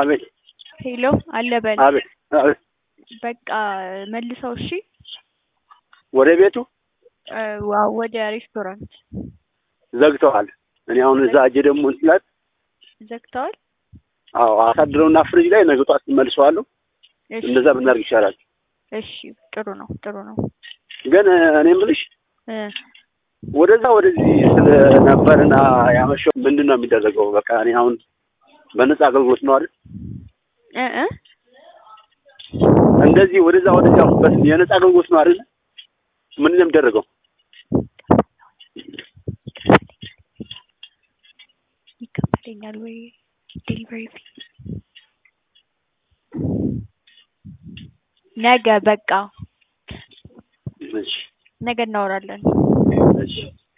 አቤት ሄሎ አለበል አቤት አቤት በቃ መልሰው እሺ ወደ ቤቱ ዋው ወደ ሬስቶራንት ዘግተዋል እኔ አሁን እዛ አጀ ደግሞ እንትላት ዘግተዋል አዎ አሳድረውና ፍሪጅ ላይ ነገ ጧት መልሰዋለሁ እንደዛ ብናርግ ይሻላል እሺ ጥሩ ነው ግን እኔም ብልሽ ወደዛ ወደዚህ ስለነበርና ያመሸው ምንድነው የሚደረገው በቃ እኔ አሁን በነፃ አገልግሎት ነው አይደል እንደዚህ ወደዛ ወደዚያ በስ የነፃ አገልግሎት ነው አይደል ምን ነው የሚደረገው ይከፈለኛል ወይ ዴሊቨሪ ነገ በቃ እሺ ነገ እናወራለን እሺ